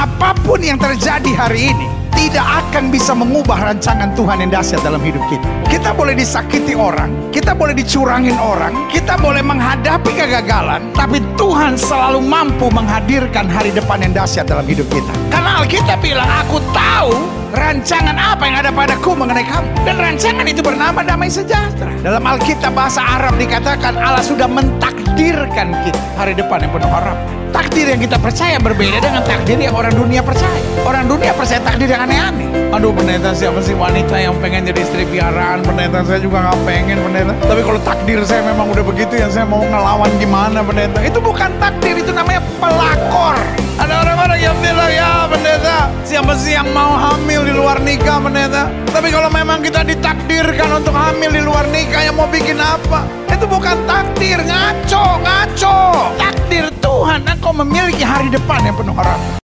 apapun yang terjadi hari ini tidak akan bisa mengubah rancangan Tuhan yang dahsyat dalam hidup kita. Kita boleh disakiti orang, kita boleh dicurangin orang, kita boleh menghadapi kegagalan, tapi Tuhan selalu mampu menghadirkan hari depan yang dahsyat dalam hidup kita. Karena Alkitab bilang, aku tahu rancangan apa yang ada padaku mengenai kamu. Dan rancangan itu bernama damai sejahtera. Dalam Alkitab bahasa Arab dikatakan Allah sudah mentakdirkan kita hari depan yang penuh harapan. Takdir yang kita percaya berbeda dengan takdir yang orang dunia percaya. Orang dunia percaya takdir yang aneh-aneh. Aduh pendeta, siapa sih wanita yang pengen jadi istri piaraan? Pendeta, saya juga gak pengen pendeta. Tapi kalau takdir saya memang udah begitu, ya saya mau ngelawan gimana pendeta? Itu bukan takdir, itu namanya pelakor. Ada orang-orang yang bilang, ya pendeta, siapa sih yang mau hamil di luar nikah pendeta? Tapi kalau memang kita ditakdirkan untuk hamil di luar nikah, yang mau bikin apa? Itu bukan takdir, ngaco. Takdir Tuhan, engkau memiliki hari depan yang penuh harapan.